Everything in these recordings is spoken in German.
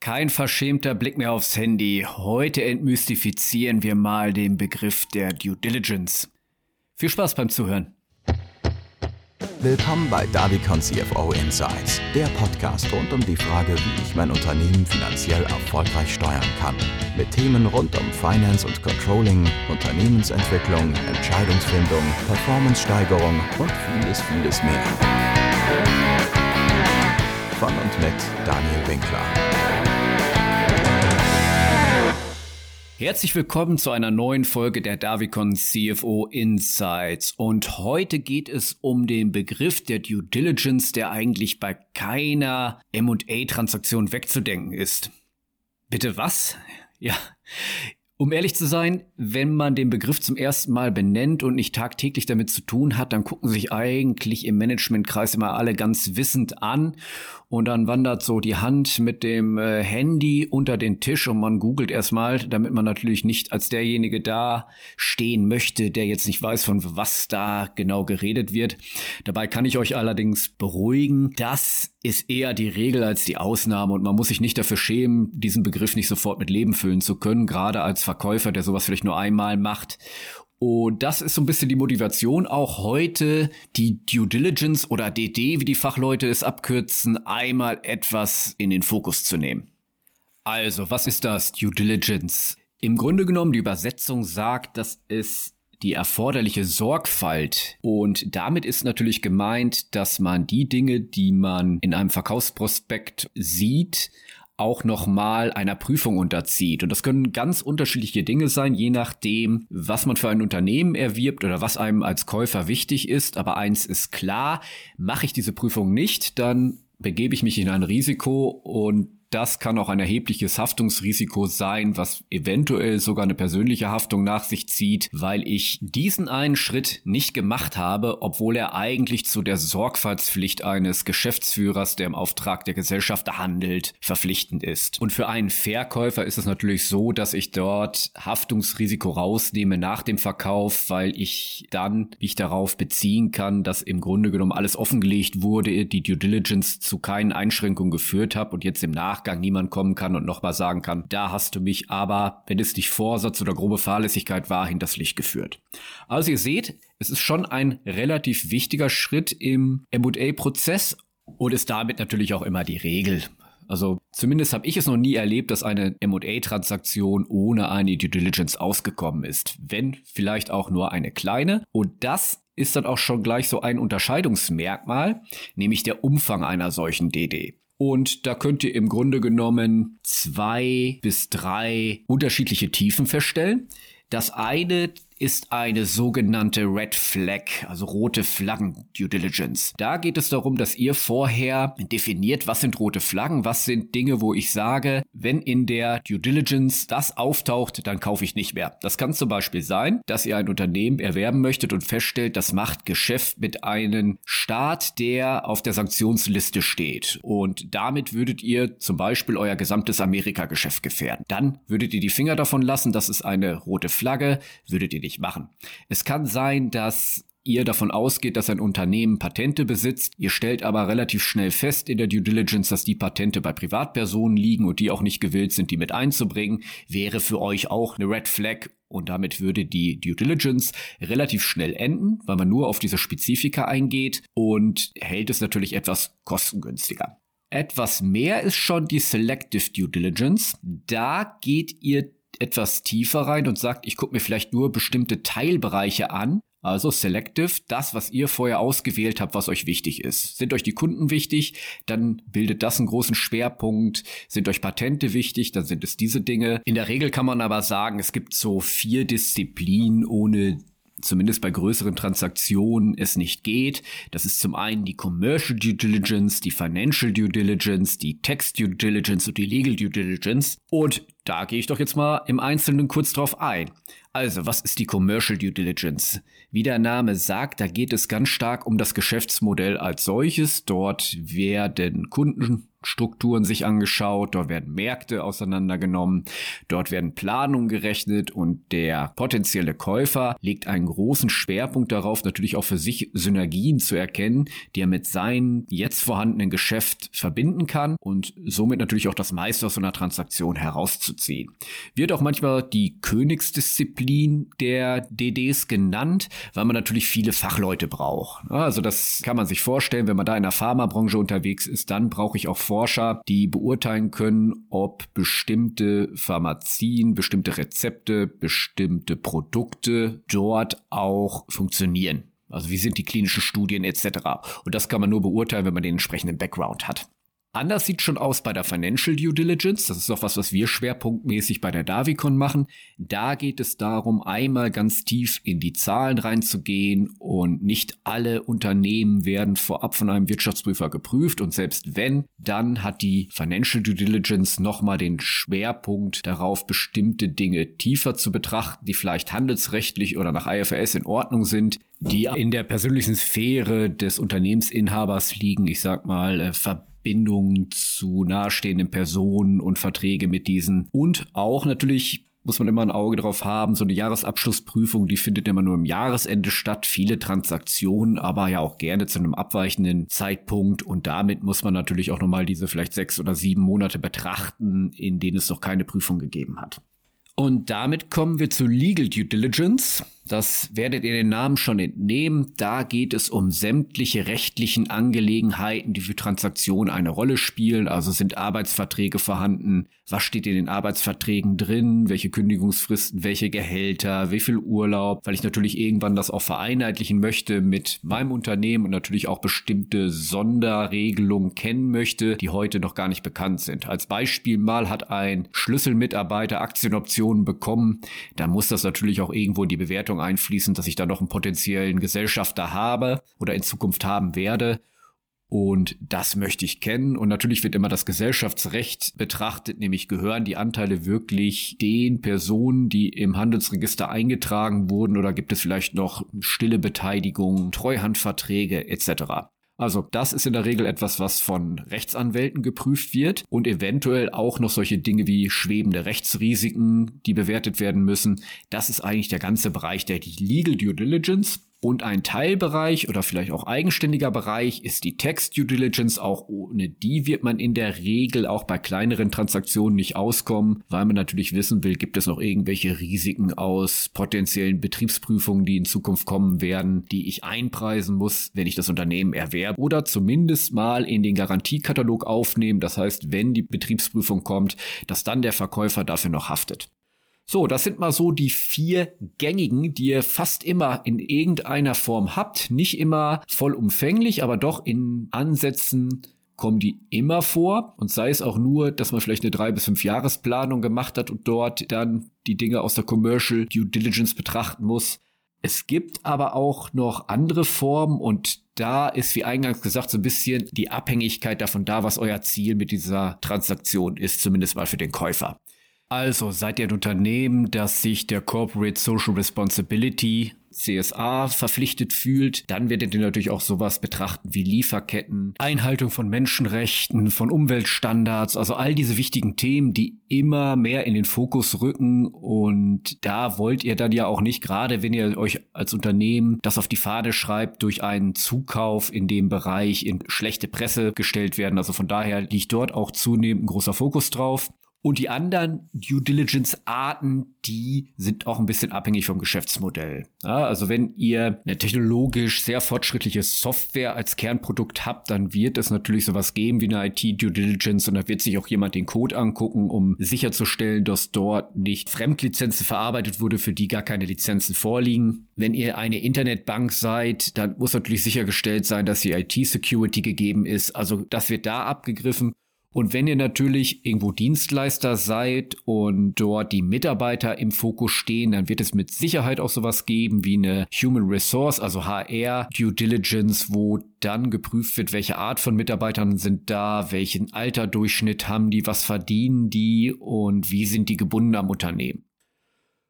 Kein verschämter Blick mehr aufs Handy. Heute entmystifizieren wir mal den Begriff der Due Diligence. Viel Spaß beim Zuhören. Willkommen bei Davicon CFO Insights, der Podcast rund um die Frage, wie ich mein Unternehmen finanziell erfolgreich steuern kann. Mit Themen rund um Finance und Controlling, Unternehmensentwicklung, Entscheidungsfindung, Performance-Steigerung und vieles mehr. Von und mit Daniel Winkler. Herzlich willkommen zu einer neuen Folge der Davicon CFO Insights. Und heute geht es um den Begriff der Due Diligence, der eigentlich bei keiner M&A-Transaktion wegzudenken ist. Bitte was? Ja, um ehrlich zu sein, wenn man den Begriff zum ersten Mal benennt und nicht tagtäglich damit zu tun hat, dann gucken sich eigentlich im Managementkreis immer alle ganz wissend an und dann wandert so die Hand mit dem Handy unter den Tisch und man googelt erstmal, damit man natürlich nicht als derjenige da stehen möchte, der jetzt nicht weiß, von was da genau geredet wird. Dabei kann ich euch allerdings beruhigen, das ist eher die Regel als die Ausnahme und man muss sich nicht dafür schämen, diesen Begriff nicht sofort mit Leben füllen zu können, gerade als Verkäufer, der sowas vielleicht nur einmal macht. Und das ist so ein bisschen die Motivation, auch heute die Due Diligence oder DD, wie die Fachleute es abkürzen, einmal etwas in den Fokus zu nehmen. Also, was ist das, Due Diligence? Im Grunde genommen, die Übersetzung sagt, dass es die erforderliche Sorgfalt, und damit ist natürlich gemeint, dass man die Dinge, die man in einem Verkaufsprospekt sieht, auch nochmal einer Prüfung unterzieht. Und das können ganz unterschiedliche Dinge sein, je nachdem, was man für ein Unternehmen erwirbt oder was einem als Käufer wichtig ist. Aber eins ist klar, mache ich diese Prüfung nicht, dann begebe ich mich in ein Risiko und das kann auch ein erhebliches Haftungsrisiko sein, was eventuell sogar eine persönliche Haftung nach sich zieht, weil ich diesen einen Schritt nicht gemacht habe, obwohl er eigentlich zu der Sorgfaltspflicht eines Geschäftsführers, der im Auftrag der Gesellschaft handelt, verpflichtend ist. Und für einen Verkäufer ist es natürlich so, dass ich dort Haftungsrisiko rausnehme nach dem Verkauf, weil ich dann mich darauf beziehen kann, dass im Grunde genommen alles offengelegt wurde, die Due Diligence zu keinen Einschränkungen geführt hat und jetzt im Nachgang niemand kommen kann und nochmal sagen kann, da hast du mich aber, wenn es nicht Vorsatz oder grobe Fahrlässigkeit war, hinters Licht geführt. Also ihr seht, es ist schon ein relativ wichtiger Schritt im M&A-Prozess und ist damit natürlich auch immer die Regel. Also zumindest habe ich es noch nie erlebt, dass eine M&A-Transaktion ohne eine Due Diligence ausgekommen ist. Wenn, vielleicht auch nur eine kleine. Und das ist dann auch schon gleich so ein Unterscheidungsmerkmal, nämlich der Umfang einer solchen DD. Und da könnt ihr im Grunde genommen 2 bis 3 unterschiedliche Tiefen feststellen. Das eine ist eine sogenannte Red Flag, also rote Flaggen Due Diligence. Da geht es darum, dass ihr vorher definiert, was sind rote Flaggen, was sind Dinge, wo ich sage, wenn in der Due Diligence das auftaucht, dann kaufe ich nicht mehr. Das kann zum Beispiel sein, dass ihr ein Unternehmen erwerben möchtet und feststellt, das macht Geschäft mit einem Staat, der auf der Sanktionsliste steht. Und damit würdet ihr zum Beispiel euer gesamtes Amerika-Geschäft gefährden. Dann würdet ihr die Finger davon lassen, das ist eine rote Flagge, würdet ihr nicht machen. Es kann sein, dass ihr davon ausgeht, dass ein Unternehmen Patente besitzt. Ihr stellt aber relativ schnell fest in der Due Diligence, dass die Patente bei Privatpersonen liegen und die auch nicht gewillt sind, die mit einzubringen. Wäre für euch auch eine Red Flag und damit würde die Due Diligence relativ schnell enden, weil man nur auf diese Spezifika eingeht und hält es natürlich etwas kostengünstiger. Etwas mehr ist schon die Selective Due Diligence. Da geht ihr etwas tiefer rein und sagt, ich gucke mir vielleicht nur bestimmte Teilbereiche an. Also Selective, das, was ihr vorher ausgewählt habt, was euch wichtig ist. Sind euch die Kunden wichtig, dann bildet das einen großen Schwerpunkt. Sind euch Patente wichtig, dann sind es diese Dinge. In der Regel kann man aber sagen, es gibt so 4 Disziplinen, ohne zumindest bei größeren Transaktionen es nicht geht. Das ist zum einen die Commercial Due Diligence, die Financial Due Diligence, die Tax Due Diligence und die Legal Due Diligence. Und da gehe ich doch jetzt mal im Einzelnen kurz drauf ein. Also, was ist die Commercial Due Diligence? Wie der Name sagt, da geht es ganz stark um das Geschäftsmodell als solches. Dort werden Kunden Strukturen sich angeschaut, dort werden Märkte auseinandergenommen, dort werden Planungen gerechnet und der potenzielle Käufer legt einen großen Schwerpunkt darauf, natürlich auch für sich Synergien zu erkennen, die er mit seinem jetzt vorhandenen Geschäft verbinden kann und somit natürlich auch das meiste aus so einer Transaktion herauszuziehen. Wird auch manchmal die Königsdisziplin der DDs genannt, weil man natürlich viele Fachleute braucht. Also das kann man sich vorstellen, wenn man da in der Pharmabranche unterwegs ist, dann brauche ich auch Forscher, die beurteilen können, ob bestimmte Pharmazien, bestimmte Rezepte, bestimmte Produkte dort auch funktionieren. Also wie sind die klinischen Studien etc. Und das kann man nur beurteilen, wenn man den entsprechenden Background hat. Anders sieht schon aus bei der Financial Due Diligence. Das ist auch was wir schwerpunktmäßig bei der Davicon machen. Da geht es darum, einmal ganz tief in die Zahlen reinzugehen und nicht alle Unternehmen werden vorab von einem Wirtschaftsprüfer geprüft und selbst wenn, dann hat die Financial Due Diligence nochmal den Schwerpunkt darauf, bestimmte Dinge tiefer zu betrachten, die vielleicht handelsrechtlich oder nach IFRS in Ordnung sind, die in der persönlichen Sphäre des Unternehmensinhabers liegen, ich sag mal, Verbindungen zu nahestehenden Personen und Verträge mit diesen. Und auch natürlich muss man immer ein Auge drauf haben, so eine Jahresabschlussprüfung, die findet immer nur im Jahresende statt. Viele Transaktionen, aber ja auch gerne zu einem abweichenden Zeitpunkt. Und damit muss man natürlich auch nochmal diese vielleicht 6 oder 7 Monate betrachten, in denen es noch keine Prüfung gegeben hat. Und damit kommen wir zu Legal Due Diligence. Das werdet ihr den Namen schon entnehmen. Da geht es um sämtliche rechtlichen Angelegenheiten, die für Transaktionen eine Rolle spielen. Also sind Arbeitsverträge vorhanden? Was steht in den Arbeitsverträgen drin? Welche Kündigungsfristen? Welche Gehälter? Wie viel Urlaub? Weil ich natürlich irgendwann das auch vereinheitlichen möchte mit meinem Unternehmen und natürlich auch bestimmte Sonderregelungen kennen möchte, die heute noch gar nicht bekannt sind. Als Beispiel mal hat ein Schlüsselmitarbeiter Aktienoptionen bekommen. Da muss das natürlich auch irgendwo in die Bewertung einfließen, dass ich da noch einen potenziellen Gesellschafter habe oder in Zukunft haben werde. Und das möchte ich kennen. Und natürlich wird immer das Gesellschaftsrecht betrachtet, nämlich gehören die Anteile wirklich den Personen, die im Handelsregister eingetragen wurden, oder gibt es vielleicht noch stille Beteiligung, Treuhandverträge etc. Also das ist in der Regel etwas, was von Rechtsanwälten geprüft wird und eventuell auch noch solche Dinge wie schwebende Rechtsrisiken, die bewertet werden müssen. Das ist eigentlich der ganze Bereich der Legal Due Diligence. Und ein Teilbereich oder vielleicht auch eigenständiger Bereich ist die Tax Due Diligence. Auch ohne die wird man in der Regel auch bei kleineren Transaktionen nicht auskommen, weil man natürlich wissen will, gibt es noch irgendwelche Risiken aus potenziellen Betriebsprüfungen, die in Zukunft kommen werden, die ich einpreisen muss, wenn ich das Unternehmen erwerbe, oder zumindest mal in den Garantiekatalog aufnehmen. Das heißt, wenn die Betriebsprüfung kommt, dass dann der Verkäufer dafür noch haftet. So, das sind mal so die 4 gängigen, die ihr fast immer in irgendeiner Form habt. Nicht immer vollumfänglich, aber doch in Ansätzen kommen die immer vor. Und sei es auch nur, dass man vielleicht eine 3 bis 5 Jahresplanung gemacht hat und dort dann die Dinge aus der Commercial Due Diligence betrachten muss. Es gibt aber auch noch andere Formen und da ist, wie eingangs gesagt, so ein bisschen die Abhängigkeit davon da, was euer Ziel mit dieser Transaktion ist, zumindest mal für den Käufer. Also seid ihr ein Unternehmen, das sich der Corporate Social Responsibility, CSA, verpflichtet fühlt, dann werdet ihr natürlich auch sowas betrachten wie Lieferketten, Einhaltung von Menschenrechten, von Umweltstandards, also all diese wichtigen Themen, die immer mehr in den Fokus rücken. Und da wollt ihr dann ja auch nicht, gerade wenn ihr euch als Unternehmen das auf die Fahne schreibt, durch einen Zukauf in dem Bereich in schlechte Presse gestellt werden. Also von daher liegt dort auch zunehmend ein großer Fokus drauf. Und die anderen Due Diligence-Arten, die sind auch ein bisschen abhängig vom Geschäftsmodell. Ja, also wenn ihr eine technologisch sehr fortschrittliche Software als Kernprodukt habt, dann wird es natürlich sowas geben wie eine IT-Due Diligence und da wird sich auch jemand den Code angucken, um sicherzustellen, dass dort nicht Fremdlizenzen verarbeitet wurde, für die gar keine Lizenzen vorliegen. Wenn ihr eine Internetbank seid, dann muss natürlich sichergestellt sein, dass die IT-Security gegeben ist. Also das wird da abgegriffen. Und wenn ihr natürlich irgendwo Dienstleister seid und dort die Mitarbeiter im Fokus stehen, dann wird es mit Sicherheit auch sowas geben wie eine Human Resource, also HR Due Diligence, wo dann geprüft wird, welche Art von Mitarbeitern sind da, welchen Alterdurchschnitt haben die, was verdienen die und wie sind die gebunden am Unternehmen.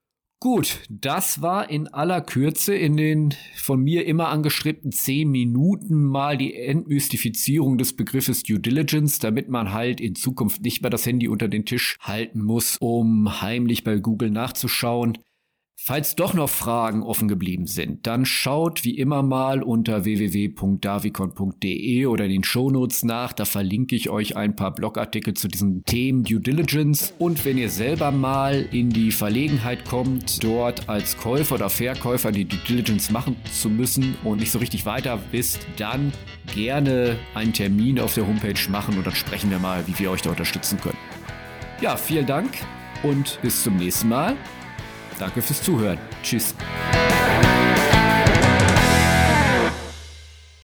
Gut, das war in aller Kürze in den von mir immer angestrebten 10 Minuten mal die Entmystifizierung des Begriffes Due Diligence, damit man halt in Zukunft nicht mehr das Handy unter den Tisch halten muss, um heimlich bei Google nachzuschauen. Falls doch noch Fragen offen geblieben sind, dann schaut wie immer mal unter www.davicon.de oder in den Shownotes nach. Da verlinke ich euch ein paar Blogartikel zu diesen Themen Due Diligence. Und wenn ihr selber mal in die Verlegenheit kommt, dort als Käufer oder Verkäufer die Due Diligence machen zu müssen und nicht so richtig weiter wisst, dann gerne einen Termin auf der Homepage machen und dann sprechen wir mal, wie wir euch da unterstützen können. Ja, vielen Dank und bis zum nächsten Mal. Danke fürs Zuhören. Tschüss.